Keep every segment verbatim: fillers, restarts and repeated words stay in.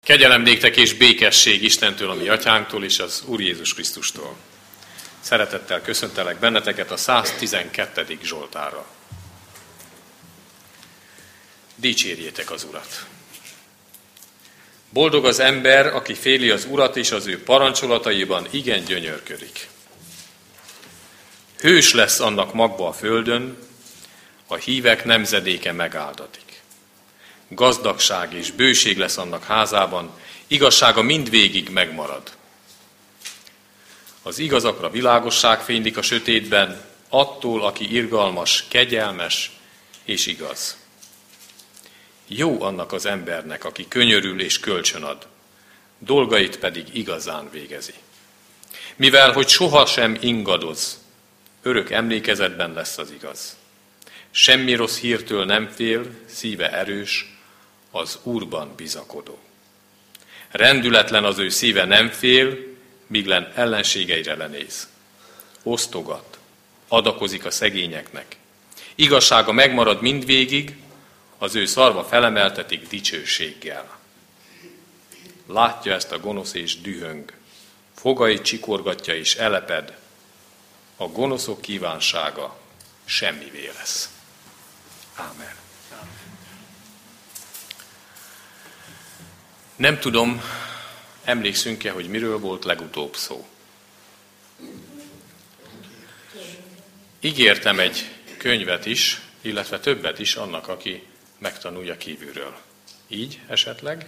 Kegyelem néktek és békesség Istentől, a mi atyánktól és az Úr Jézus Krisztustól. Szeretettel köszöntelek benneteket a száztizenkettedik Zsoltárra. Dicsérjétek az Urat! Boldog az ember, aki féli az Urat, és az ő parancsolataiban igen gyönyörködik. Hős lesz annak magva a földön, a hívek nemzedéke megáldatik. Gazdagság és bőség lesz annak házában, igazsága mindvégig megmarad. Az igazakra világosság fénylik a sötétben, attól, aki irgalmas, kegyelmes és igaz. Jó annak az embernek, aki könyörül és kölcsönad, dolgait pedig igazán végezi. Mivel, hogy sohasem ingadoz, örök emlékezetben lesz az igaz. Semmi rossz hírtől nem fél, szíve erős, az Úrban bizakodó. Rendületlen az ő szíve nem fél, míg len ellenségeire lenéz. Osztogat, adakozik a szegényeknek. Igazsága megmarad mindvégig, az ő szarva felemeltetik dicsőséggel. Látja ezt a gonosz és dühöng, fogait csikorgatja és eleped, a gonoszok kívánsága semmivé lesz. Ámen. Nem tudom, emlékszünk-e, hogy miről volt legutóbb szó. Ígértem egy könyvet is, illetve többet is annak, aki megtanulja kívülről. Így esetleg?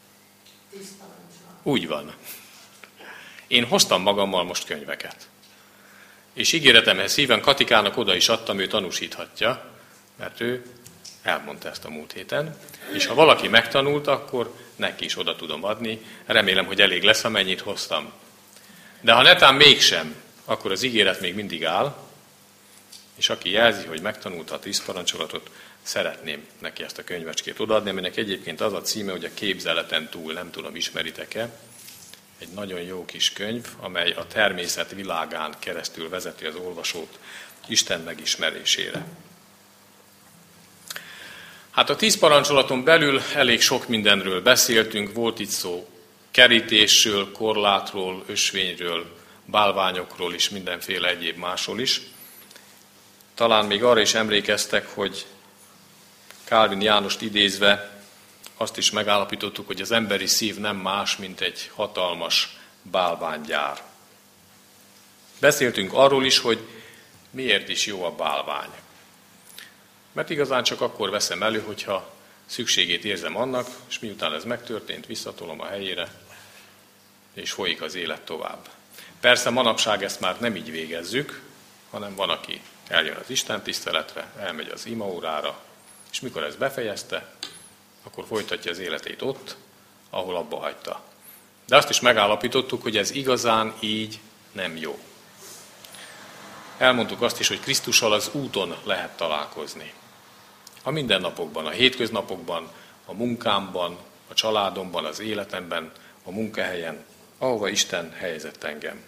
Úgy van. Én hoztam magammal most könyveket. És ígéretemhez szíven Katikának oda is adtam, ő tanúsíthatja, mert ő elmondta ezt a múlt héten, és ha valaki megtanult, akkor neki is oda tudom adni. Remélem, hogy elég lesz, amennyit hoztam. De ha netán mégsem, akkor az ígéret még mindig áll, és aki jelzi, hogy megtanulta a tíz parancsolatot, szeretném neki ezt a könyvecskét odaadni, aminek egyébként az a címe, hogy a képzeleten túl, nem tudom, ismeritek-e. Egy nagyon jó kis könyv, amely a természet világán keresztül vezeti az olvasót Isten megismerésére. Hát a tíz parancsolaton belül elég sok mindenről beszéltünk, volt itt szó kerítésről, korlátról, ösvényről, bálványokról és mindenféle egyéb másról is. Talán még arra is emlékeztek, hogy Kálvin Jánost idézve azt is megállapítottuk, hogy az emberi szív nem más, mint egy hatalmas bálványgyár. Beszéltünk arról is, hogy miért is jó a bálvány. Mert igazán csak akkor veszem elő, hogyha szükségét érzem annak, és miután ez megtörtént, visszatolom a helyére, és folyik az élet tovább. Persze manapság ezt már nem így végezzük, hanem van, aki eljön az Isten tiszteletre, elmegy az imaórára, és mikor ezt befejezte, akkor folytatja az életét ott, ahol abba hagyta. De azt is megállapítottuk, hogy ez igazán így nem jó. Elmondtuk azt is, hogy Krisztussal az úton lehet találkozni. A mindennapokban, a hétköznapokban, a munkámban, a családomban, az életemben, a munkahelyen, ahova Isten helyezett engem.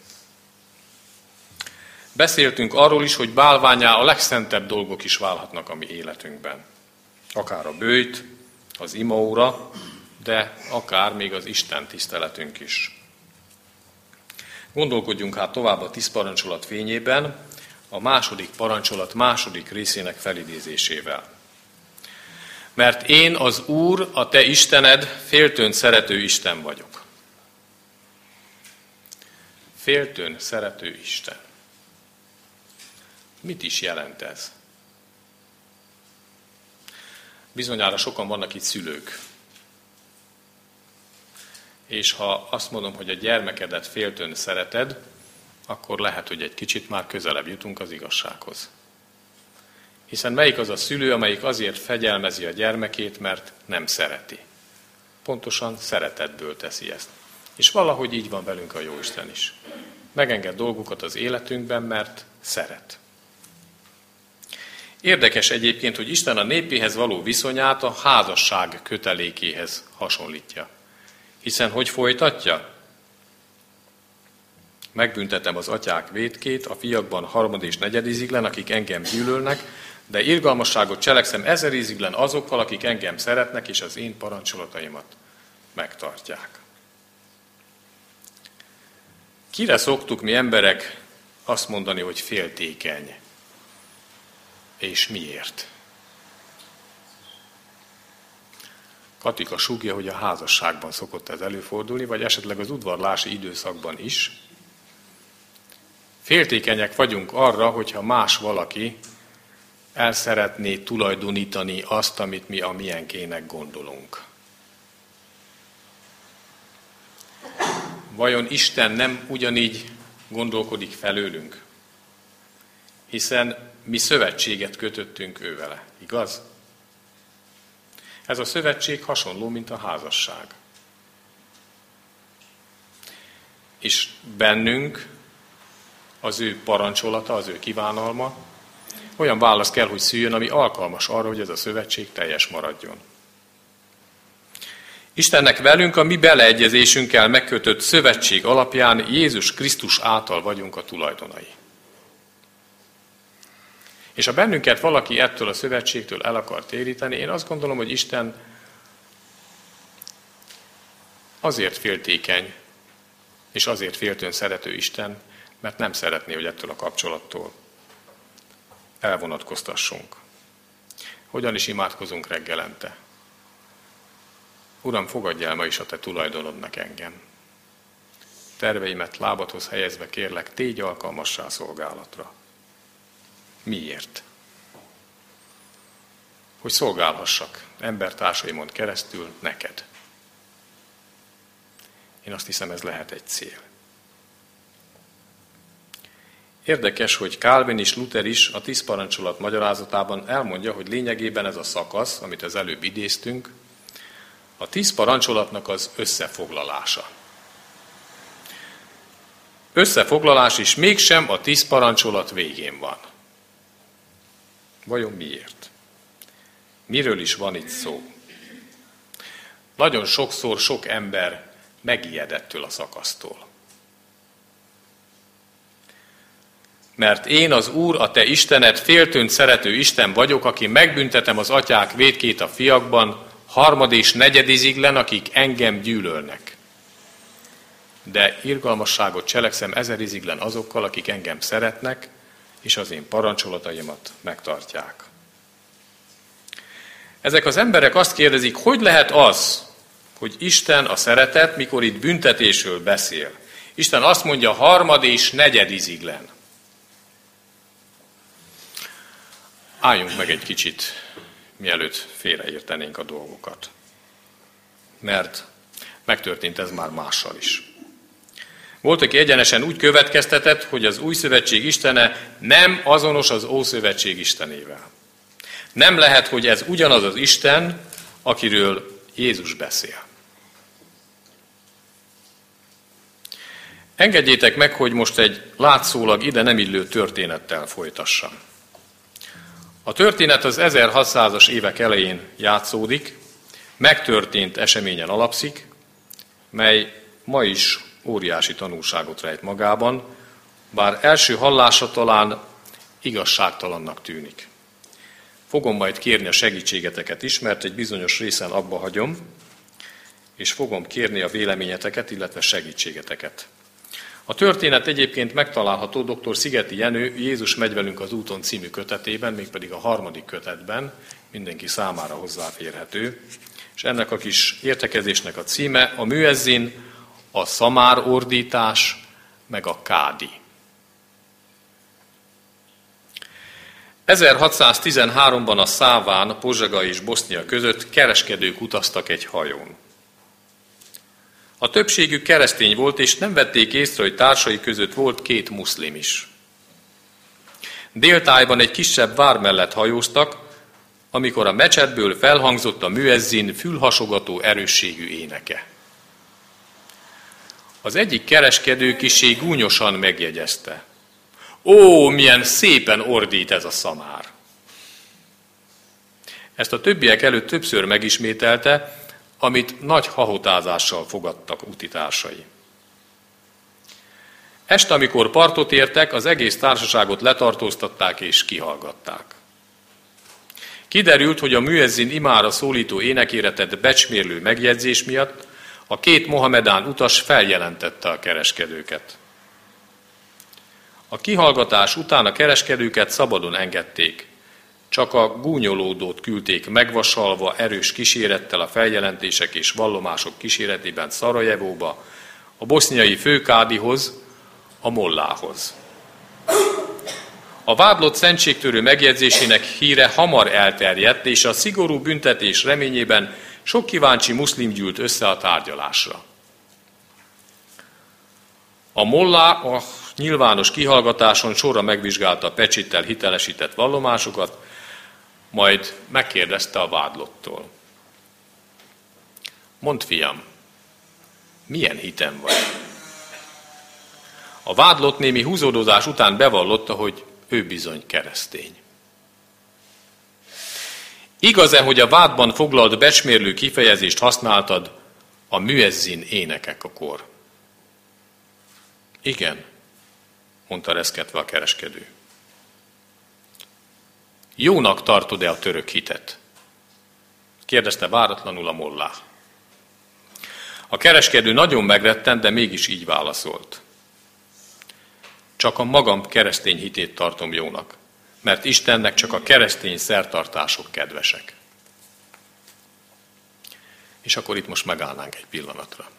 Beszéltünk arról is, hogy bálvánnyá a legszentebb dolgok is válhatnak a mi életünkben. Akár a böjt, az imaóra, de akár még az Isten tiszteletünk is. Gondolkodjunk hát tovább a tíz parancsolat fényében, a második parancsolat második részének felidézésével. Mert én az Úr, a te Istened, féltőn szerető Isten vagyok. Féltőn szerető Isten. Mit is jelent ez? Bizonyára sokan vannak itt szülők. És ha azt mondom, hogy a gyermekedet féltőn szereted, akkor lehet, hogy egy kicsit már közelebb jutunk az igazsághoz. Hiszen melyik az a szülő, amelyik azért fegyelmezi a gyermekét, mert nem szereti. Pontosan szeretetből teszi ezt. És valahogy így van velünk a Jóisten is. Megenged dolgokat az életünkben, mert szeret. Érdekes egyébként, hogy Isten a népéhez való viszonyát a házasság kötelékéhez hasonlítja. Hiszen hogy folytatja? Megbüntetem az atyák vétkét, a fiakban harmad és negyediziglen, akik engem gyűlölnek, de irgalmasságot cselekszem ezeriziglen azokkal, akik engem szeretnek, és az én parancsolataimat megtartják. Kire szoktuk mi emberek azt mondani, hogy féltékeny? És miért? Katika súgja, hogy a házasságban szokott ez előfordulni, vagy esetleg az udvarlási időszakban is. Féltékenyek vagyunk arra, hogyha más valaki el szeretné tulajdonítani azt, amit mi a miénkének gondolunk. Vajon Isten nem ugyanígy gondolkodik felőlünk? Hiszen mi szövetséget kötöttünk ő vele, igaz? Ez a szövetség hasonló, mint a házasság. És bennünk az ő parancsolata, az ő kívánalma olyan válasz kell, hogy szüljön, ami alkalmas arra, hogy ez a szövetség teljes maradjon. Istennek velünk a mi beleegyezésünkkel megkötött szövetség alapján Jézus Krisztus által vagyunk a tulajdonai. És ha bennünket valaki ettől a szövetségtől el akar téríteni, én azt gondolom, hogy Isten azért féltékeny, és azért féltőn szerető Isten, mert nem szeretné, hogy ettől a kapcsolattól elvonatkoztassunk. Hogyan is imádkozunk reggelente? Uram, fogadj el ma is a te tulajdonodnak engem. Terveimet lábadhoz helyezve kérlek, tégy alkalmassá szolgálatra. Miért? Hogy szolgálhassak embertársaimon keresztül neked. Én azt hiszem, ez lehet egy cél. Érdekes, hogy Calvin és Luther is a tíz parancsolat magyarázatában elmondja, hogy lényegében ez a szakasz, amit az előbb idéztünk, a tíz parancsolatnak az összefoglalása. Összefoglalás is mégsem a tíz parancsolat végén van. Vajon miért? Miről is van itt szó? Nagyon sokszor sok ember megijedettől a szakasztól. Mert én az Úr, a te Istened, féltőn szerető Isten vagyok, aki megbüntetem az atyák vétkét a fiakban, harmad és negyediziglen, akik engem gyűlölnek. De irgalmasságot cselekszem ezeriziglen azokkal, akik engem szeretnek, és az én parancsolataimat megtartják. Ezek az emberek azt kérdezik, hogy lehet az, hogy Isten a szeretet, mikor itt büntetésről beszél. Isten azt mondja, harmad és negyediziglen. Álljunk meg egy kicsit, mielőtt félreértenénk a dolgokat. Mert megtörtént ez már mással is. Volt, aki egyenesen úgy következtetett, hogy az új szövetség istene nem azonos az ószövetség istenével. Nem lehet, hogy ez ugyanaz az Isten, akiről Jézus beszél. Engedjétek meg, hogy most egy látszólag ide nem illő történettel folytassam. A történet az ezerhatszázas évek elején játszódik, megtörtént eseményen alapszik, mely ma is óriási tanulságot rejt magában, bár első hallásra talán igazságtalannak tűnik. Fogom majd kérni a segítségeteket is, mert egy bizonyos részen abba hagyom, és fogom kérni a véleményeteket, illetve segítségeteket. A történet egyébként megtalálható dr. Szigeti Jenő Jézus megy velünk az úton című kötetében, mégpedig a harmadik kötetben, mindenki számára hozzáférhető. És ennek a kis értekezésnek a címe a müezzin, a szamár ordítás, meg a kádi. ezerhatszáztizenháromban a Száván, Pozsega és Bosznia között kereskedők utaztak egy hajón. A többségük keresztény volt, és nem vették észre, hogy társai között volt két muszlim is. Déltájban egy kisebb vár mellett hajóztak, amikor a mecsetből felhangzott a müezzin fülhasogató erősségű éneke. Az egyik kereskedő kissé gúnyosan megjegyezte. Ó, milyen szépen ordít ez a szamár! Ezt a többiek előtt többször megismételte, amit nagy hahotázással fogadtak utitársai. Este, amikor partot értek, az egész társaságot letartóztatták és kihallgatták. Kiderült, hogy a müezzin imára szólító énekére tett becsmérlő megjegyzés miatt A két mohamedán utas feljelentette a kereskedőket. A kihallgatás után a kereskedőket szabadon engedték, csak a gúnyolódót küldték megvasalva erős kísérettel a feljelentések és vallomások kíséretében Szarajevóba, a boszniai főkádihoz, a mollához. A vádlott szentségtörő megjegyzésének híre hamar elterjedt, és a szigorú büntetés reményében sok kíváncsi muszlim gyűlt össze a tárgyalásra. A mollá a nyilvános kihallgatáson sorra megvizsgálta a pecsittel hitelesített vallomásokat, majd megkérdezte a vádlottól. Mondd, fiam, milyen hitem vagy? A vádlott némi húzódozás után bevallotta, hogy ő bizony keresztény. Igaz-e, hogy a vádban foglalt becsmérlő kifejezést használtad a müezzin énekekakor? Igen, mondta reszketve a kereskedő. Jónak tartod-e a török hitet? Kérdezte váratlanul a mollá. A kereskedő nagyon megrettent, de mégis így válaszolt. Csak a magam keresztény hitét tartom jónak, mert Istennek csak a keresztény szertartások kedvesek. És akkor itt most megállnánk egy pillanatra.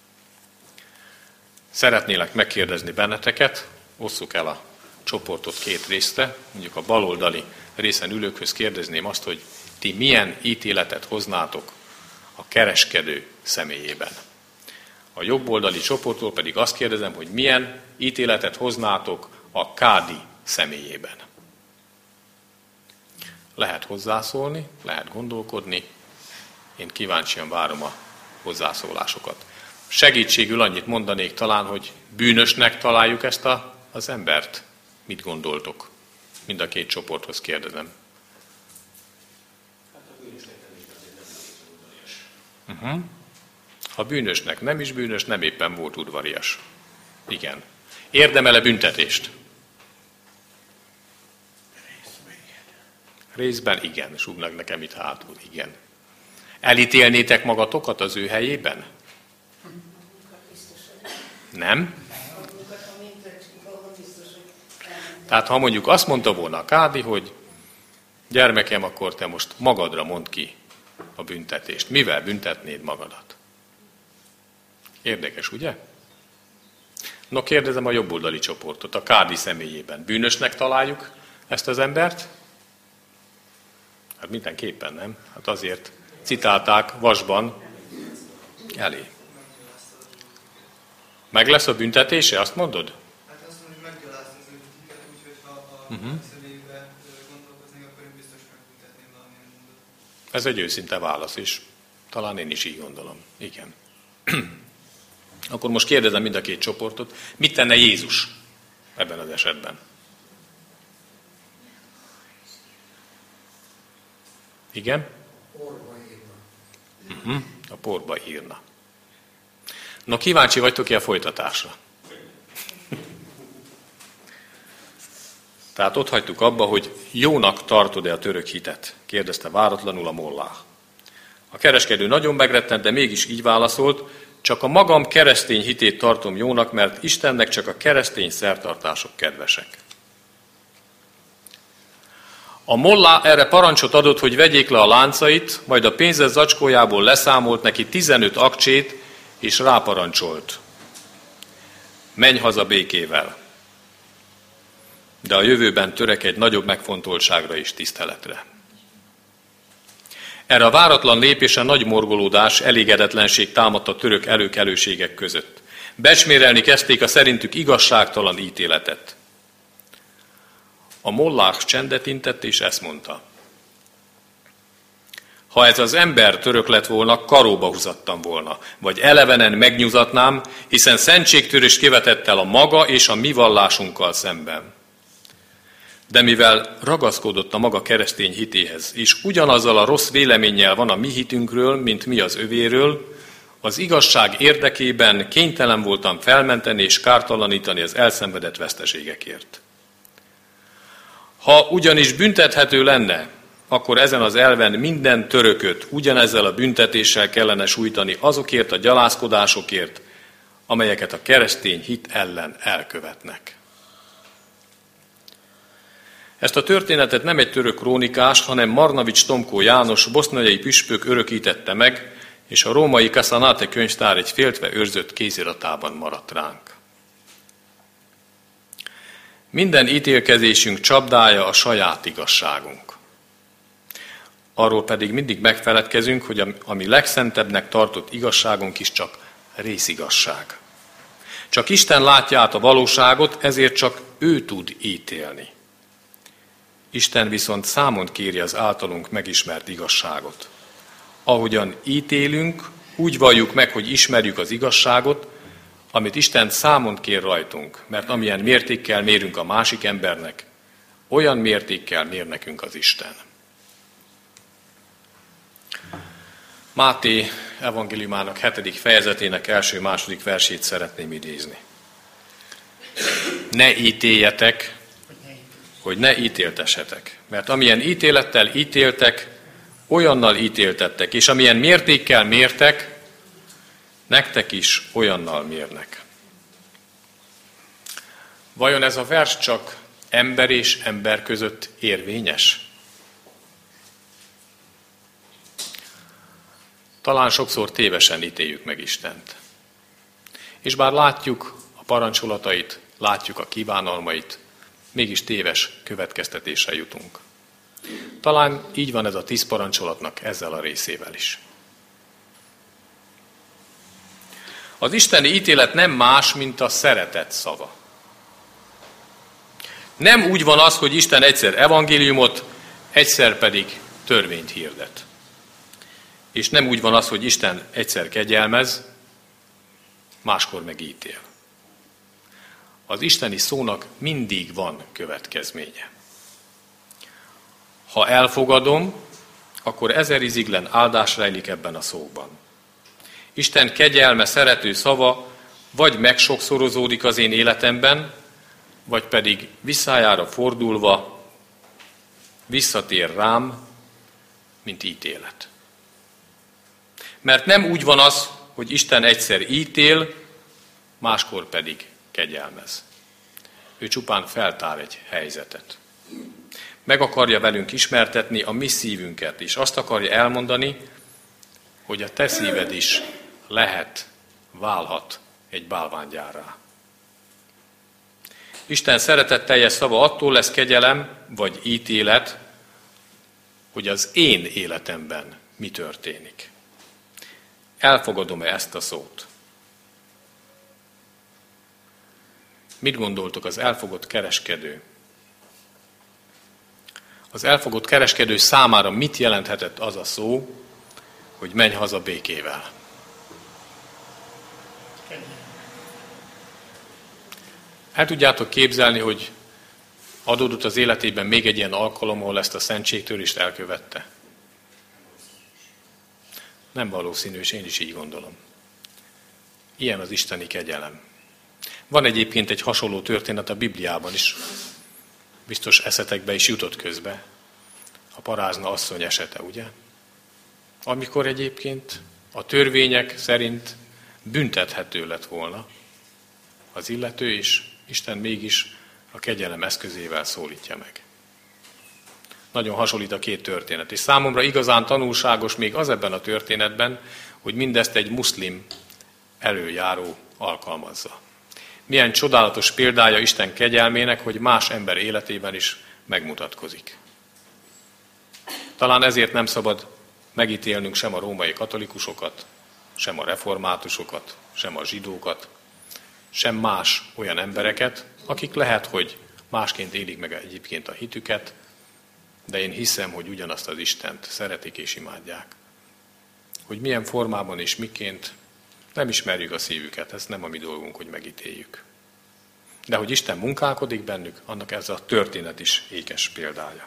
Szeretnélek megkérdezni benneteket, osszuk el a csoportot két részre, mondjuk a baloldali részen ülőkhöz kérdezném azt, hogy ti milyen ítéletet hoznátok a kereskedő személyében. A jobboldali csoporttól pedig azt kérdezem, hogy milyen ítéletet hoznátok a kádi személyében. Lehet hozzászólni, lehet gondolkodni, én kíváncsian várom a hozzászólásokat. Segítségül annyit mondanék talán, hogy bűnösnek találjuk ezt a, az embert. Mit gondoltok? Mind a két csoporthoz kérdezem. Uh-huh. Ha bűnösnek nem is bűnös, nem éppen volt udvarias. Igen. Érdemel-e büntetést? Részben igen, súgnak nekem itt hátul, igen. Elítélnétek magatokat az ő helyében? Nem? Tehát ha mondjuk azt mondta volna a kádi, hogy gyermekem, akkor te most magadra mondd ki a büntetést. Mivel büntetnéd magadat? Érdekes, ugye? No, kérdezem a jobboldali csoportot, a kádi személyében. Bűnösnek találjuk ezt az embert? Hát mindenképpen nem. Hát azért citálták vasban elé. Meg lesz a büntetése, azt mondod? Hát azt mondom, hogy meggyalázni az öntiket, úgyhogy ha a uh-huh. személyben gondolkoznék, akkor én biztos megbüntetném valamilyen módon. Ez egy őszinte válasz is. Talán én is így gondolom. Igen. Akkor most kérdezem mind a két csoportot, mit tenne Jézus ebben az esetben? Igen? Porba írna. Uh-huh. A porba írna. No, kíváncsi vagytok-e a folytatásra? Tehát ott hagytuk abba, hogy jónak tartod-e a török hitet? Kérdezte váratlanul a mollá. A kereskedő nagyon megrettent, de mégis így válaszolt, csak a magam keresztény hitét tartom jónak, mert Istennek csak a keresztény szertartások kedvesek. A mollá erre parancsot adott, hogy vegyék le a láncait, majd a pénzes zacskójából leszámolt neki tizenöt akcsét, és ráparancsolt. Menj haza békével. De a jövőben törekedj nagyobb megfontoltságra és tiszteletre. Erre a váratlan lépésen nagy morgolódás, elégedetlenség támadt a török előkelőségek között. Becsmérelni kezdték a szerintük igazságtalan ítéletet. A mollák csendet intett, és ezt mondta. Ha ez az ember török lett volna, karóba húzattam volna, vagy elevenen megnyúzatnám, hiszen szentségtörést kivetett el a maga és a mi vallásunkkal szemben. De mivel ragaszkodott a maga keresztény hitéhez, és ugyanazzal a rossz véleménnyel van a mi hitünkről, mint mi az övéről, az igazság érdekében kénytelen voltam felmenteni és kártalanítani az elszenvedett veszteségekért. Ha ugyanis büntethető lenne, akkor ezen az elven minden törököt ugyanezzel a büntetéssel kellene sújtani azokért a gyalázkodásokért, amelyeket a keresztény hit ellen elkövetnek. Ezt a történetet nem egy török krónikás, hanem Marnavics Tomkó János boszniai püspök örökítette meg, és a római Casanate könyvtár egy féltve őrzött kéziratában maradt ránk. Minden ítélkezésünk csapdája a saját igazságunk. Arról pedig mindig megfeledkezünk, hogy a mi legszentebbnek tartott igazságunk is csak részigazság. Csak Isten látja át a valóságot, ezért csak ő tud ítélni. Isten viszont számon kéri az általunk megismert igazságot. Ahogyan ítélünk, úgy valljuk meg, hogy ismerjük az igazságot, amit Isten számon kér rajtunk, mert amilyen mértékkel mérünk a másik embernek, olyan mértékkel mér nekünk az Isten. Máté evangéliumának hetedik fejezetének első-második versét szeretném idézni. Ne ítéljetek, hogy ne ítéltessetek, mert amilyen ítélettel ítéltek, olyannal ítéltettek, és amilyen mértékkel mértek, nektek is olyannal mérnek. Vajon ez a vers csak ember és ember között érvényes? Talán sokszor tévesen ítéljük meg Istent. És bár látjuk a parancsolatait, látjuk a kívánalmait, mégis téves következtetésre jutunk. Talán így van ez a tíz parancsolatnak ezzel a részével is. Az isteni ítélet nem más, mint a szeretet szava. Nem úgy van az, hogy Isten egyszer evangéliumot, egyszer pedig törvényt hirdet. És nem úgy van az, hogy Isten egyszer kegyelmez, máskor meg ítél. Az isteni szónak mindig van következménye. Ha elfogadom, akkor ezer iziglen áldás rejlik ebben a szóban. Isten kegyelme, szerető szava vagy megsokszorozódik az én életemben, vagy pedig visszájára fordulva visszatér rám, mint ítélet. Mert nem úgy van az, hogy Isten egyszer ítél, máskor pedig kegyelmez. Ő csupán feltár egy helyzetet. Meg akarja velünk ismertetni a mi szívünket, és azt akarja elmondani, hogy a te szíved is lehet, válhat egy bálványgyárrá. Isten szeretetteljes szava attól lesz kegyelem, vagy ítélet, hogy az én életemben mi történik. Elfogadom-e ezt a szót? Mit gondoltok az elfogott kereskedő? Az elfogott kereskedő számára mit jelenthetett az a szó, hogy menj haza békével? El tudjátok képzelni, hogy adódott az életében még egy ilyen alkalom, ahol ezt a szentségtörést elkövette? Nem valószínű, és én is így gondolom. Ilyen az isteni kegyelem. Van egyébként egy hasonló történet a Bibliában is, biztos eszetekbe is jutott közbe, a parázna asszony esete, ugye? Amikor egyébként a törvények szerint büntethető lett volna az illető, és Isten mégis a kegyelem eszközével szólítja meg. Nagyon hasonlít a két történet, és számomra igazán tanulságos még az ebben a történetben, hogy mindezt egy muszlim előjáró alkalmazza. Milyen csodálatos példája Isten kegyelmének, hogy más ember életében is megmutatkozik. Talán ezért nem szabad megítélnünk sem a római katolikusokat, sem a reformátusokat, sem a zsidókat, sem más olyan embereket, akik lehet, hogy másként élik meg egyébként a hitüket, de én hiszem, hogy ugyanazt az Istent szeretik és imádják. Hogy milyen formában és miként, nem ismerjük a szívüket, ez nem a mi dolgunk, hogy megítéljük. De hogy Isten munkálkodik bennük, annak ez a történet is ékes példája.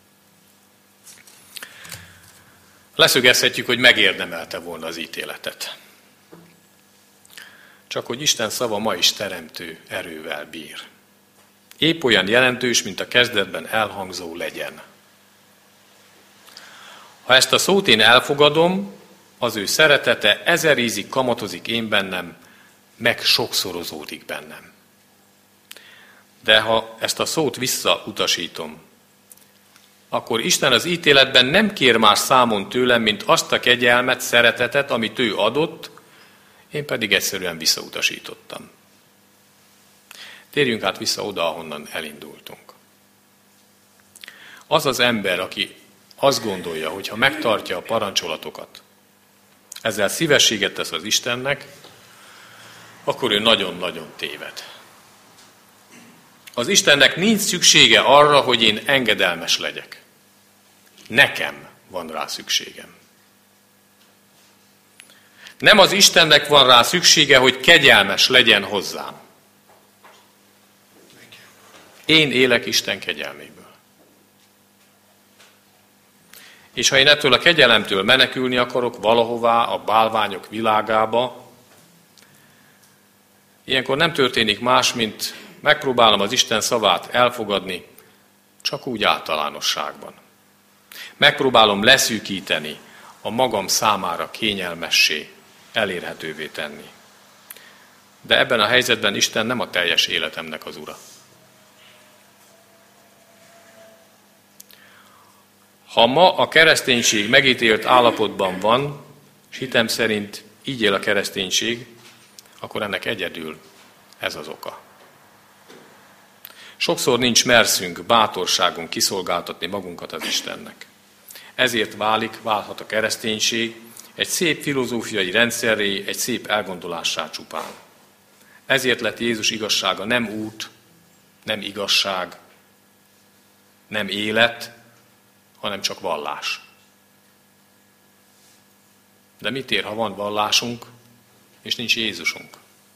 Leszögezhetjük, hogy megérdemelte volna az ítéletet. Csak hogy Isten szava ma is teremtő erővel bír. Épp olyan jelentős, mint a kezdetben elhangzó legyen. Ha ezt a szót én elfogadom, az ő szeretete ezerízig kamatozik én bennem, meg sokszorozódik bennem. De ha ezt a szót visszautasítom, akkor Isten az ítéletben nem kér más számon tőlem, mint azt a kegyelmet, szeretetet, amit ő adott, én pedig egyszerűen visszautasítottam. Térjünk át vissza oda, ahonnan elindultunk. Az az ember, aki azt gondolja, hogy ha megtartja a parancsolatokat, ezzel szívességet tesz az Istennek, akkor ő nagyon-nagyon téved. Az Istennek nincs szüksége arra, hogy én engedelmes legyek. Nekem van rá szükségem. Nem az Istennek van rá szüksége, hogy kegyelmes legyen hozzám. Én élek Isten kegyelméből. És ha én ettől a kegyelemtől menekülni akarok valahová a bálványok világába, ilyenkor nem történik más, mint megpróbálom az Isten szavát elfogadni, csak úgy általánosságban. Megpróbálom leszűkíteni, a magam számára kényelmessé, elérhetővé tenni. De ebben a helyzetben Isten nem a teljes életemnek az ura. Ha ma a kereszténység megítélt állapotban van, és hitem szerint így él a kereszténység, akkor ennek egyedül ez az oka. Sokszor nincs merszünk, bátorságunk kiszolgáltatni magunkat az Istennek. Ezért válik, válhat a kereszténység egy szép filozófiai rendszerré, egy szép elgondolássá csupán. Ezért lett Jézus igazsága nem út, nem igazság, nem élet, hanem csak vallás. De mit ér, ha van vallásunk, és nincs Jézusunk?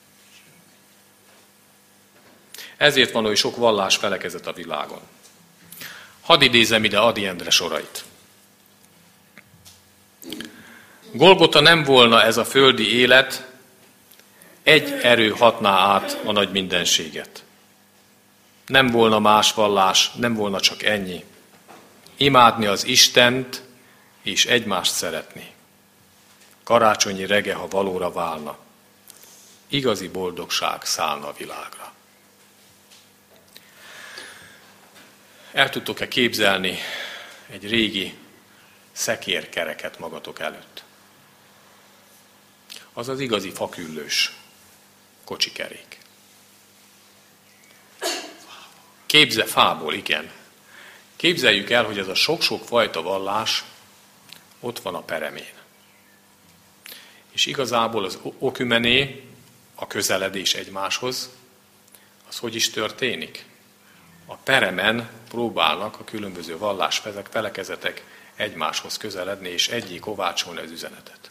Ezért van oly sok vallás felekezet a világon. Hadd idézem ide Ady Endre sorait. Golgota nem volna ez a földi élet, egy erő hatná át a nagy mindenséget. Nem volna más vallás, nem volna csak ennyi. Imádni az Istent, és egymást szeretni. Karácsonyi rege, ha valóra válna. Igazi boldogság szállna a világra. El tudtok-e képzelni egy régi szekérkereket magatok előtt? Az az igazi faküllős kocsikerék. Képze fából, igen. Képzeljük el, hogy ez a sok-sok fajta vallás ott van a peremén. És igazából az okümené, a közeledés egymáshoz, az hogy is történik? A peremen próbálnak a különböző vallás felekezetek egymáshoz közeledni, és egyik kovácsolni az üzenetet.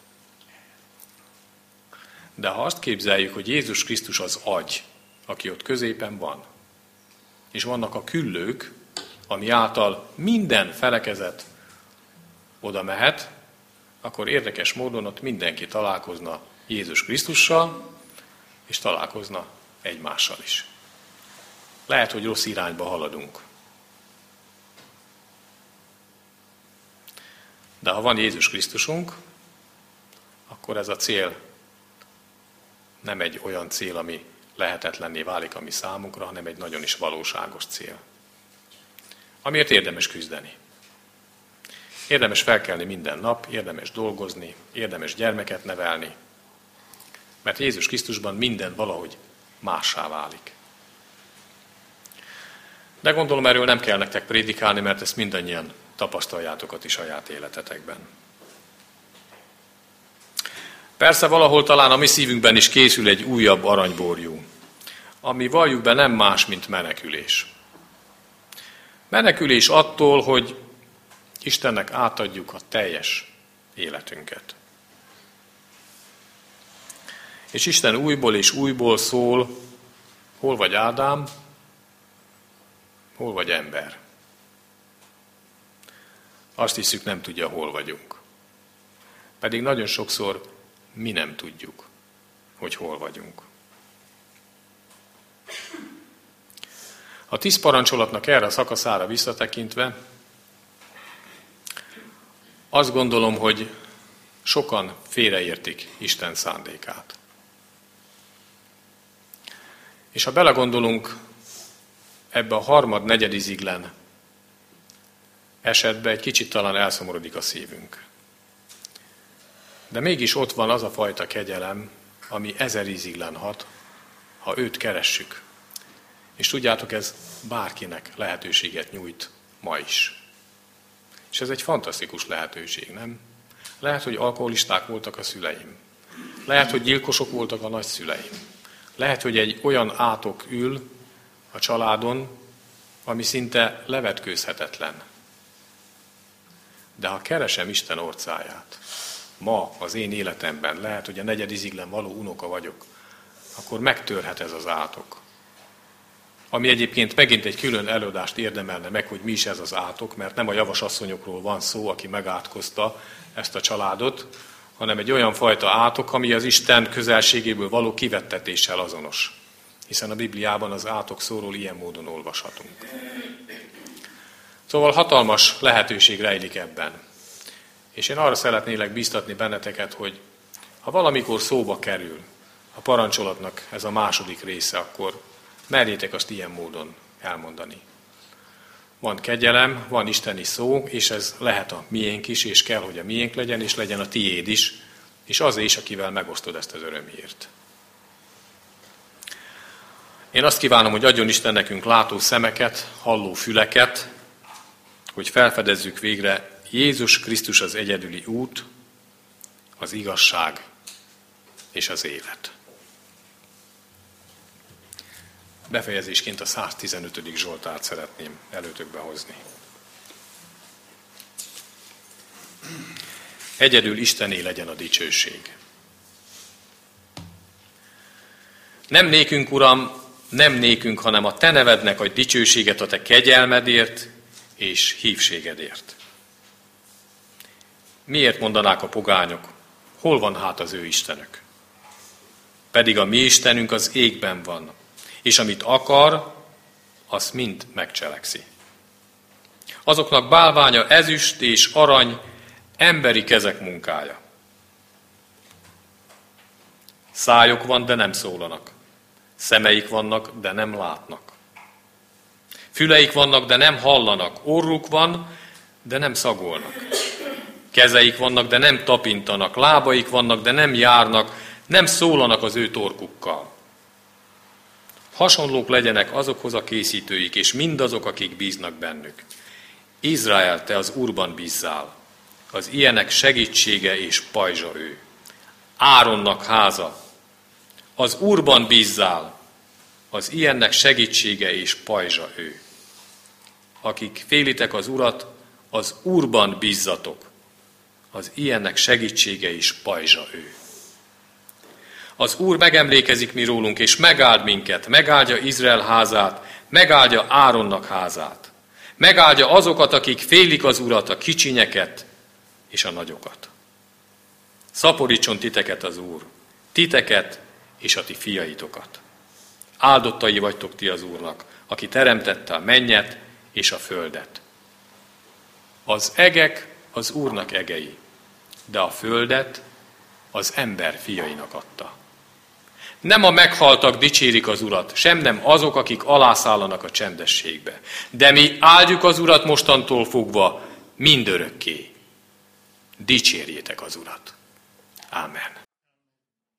De ha azt képzeljük, hogy Jézus Krisztus az agy, aki ott középen van, és vannak a küllők, ami által minden felekezet oda mehet, akkor érdekes módon ott mindenki találkozna Jézus Krisztussal, és találkozna egymással is. Lehet, hogy rossz irányba haladunk. De ha van Jézus Krisztusunk, akkor ez a cél nem egy olyan cél, ami lehetetlenné válik a mi számunkra, hanem egy nagyon is valóságos cél. Amiért érdemes küzdeni. Érdemes felkelni minden nap, érdemes dolgozni, érdemes gyermeket nevelni, mert Jézus Krisztusban minden valahogy mássá válik. De gondolom, erről nem kell nektek prédikálni, mert ezt mindannyian tapasztaljátok a ti saját életetekben. Persze valahol talán a mi szívünkben is készül egy újabb aranyborjú, ami valljuk be nem más, mint menekülés. Menekülés attól, hogy Istennek átadjuk a teljes életünket. És Isten újból és újból szól, hol vagy Ádám, hol vagy ember. Azt hiszük, nem tudja, hol vagyunk. Pedig nagyon sokszor mi nem tudjuk, hogy hol vagyunk. A tíz parancsolatnak erre a szakaszára visszatekintve, Azt gondolom, hogy sokan félreértik Isten szándékát. És ha belegondolunk ebbe a harmad, negyediziglen esetben, egy kicsit talán elszomorodik a szívünk. De mégis ott van az a fajta kegyelem, ami ezer iziglen hat, ha őt keressük. És tudjátok, ez bárkinek lehetőséget nyújt ma is. És ez egy fantasztikus lehetőség, nem? Lehet, hogy alkoholisták voltak a szüleim. Lehet, hogy gyilkosok voltak a nagyszüleim. Lehet, hogy egy olyan átok ül a családon, ami szinte levetkőzhetetlen. De ha keresem Isten orcáját, ma az én életemben, lehet, hogy a negyediziglen való unoka vagyok, akkor megtörhet ez az átok. Ami egyébként megint egy külön előadást érdemelne meg, hogy mi is ez az átok, mert nem a javasasszonyokról van szó, aki megátkozta ezt a családot, hanem egy olyan fajta átok, ami az Isten közelségéből való kivettetéssel azonos. Hiszen a Bibliában az átok szóról ilyen módon olvashatunk. Szóval hatalmas lehetőség rejlik ebben. És én arra szeretnélek bíztatni benneteket, hogy ha valamikor szóba kerül a parancsolatnak ez a második része, akkor merjétek azt ilyen módon elmondani. Van kegyelem, van isteni szó, és ez lehet a miénk is, és kell, hogy a miénk legyen, és legyen a tiéd is, és az is, akivel megosztod ezt az örömhírt. Én azt kívánom, hogy adjon Isten nekünk látó szemeket, halló füleket, hogy felfedezzük végre Jézus Krisztus az egyedüli út, az igazság és az élet. Befejezésként a száztizenötödik Zsoltárt szeretném előtökbe hozni. Egyedül Istené legyen a dicsőség. Nem nékünk, Uram, nem nékünk, hanem a Te nevednek a dicsőséget a Te kegyelmedért és hívségedért. Miért mondanák a pogányok, hol van hát az ő Istenük? Pedig a mi Istenünk az égben van, és amit akar, azt mind megcselekszi. Azoknak bálványa ezüst és arany, emberi kezek munkája. Szájuk van, de nem szólanak. Szemeik vannak, de nem látnak. Füleik vannak, de nem hallanak. Orruk van, de nem szagolnak. Kezeik vannak, de nem tapintanak. Lábaik vannak, de nem járnak. Nem szólanak az ő torkukkal. Hasonlók legyenek azokhoz a készítőik, és mindazok, akik bíznak bennük. Izrael, te az Úrban bízzál. Az ilyenek segítsége és pajzsa ő. Áronnak háza. Az Úrban bízzál. Az ilyennek segítsége és pajzsa ő. Akik félitek az Urat, az Úrban bízzatok. Az ilyennek segítsége és pajzsa ő. Az Úr megemlékezik mi rólunk, és megáld minket, megáldja Izrael házát, megáldja Áronnak házát. Megáldja azokat, akik félik az Urat, a kicsinyeket és a nagyokat. Szaporítson titeket az Úr, titeket és a ti fiaitokat. Áldottai vagytok ti az Úrnak, aki teremtette a mennyet és a földet. Az egek az Úrnak egei, de a földet az ember fiainak adta. Nem a meghaltak dicsérik az Urat, sem nem azok, akik alászállanak a csendességbe. De mi áldjuk az Urat mostantól fogva mindörökké. Dicsérjétek az Urat. Ámen.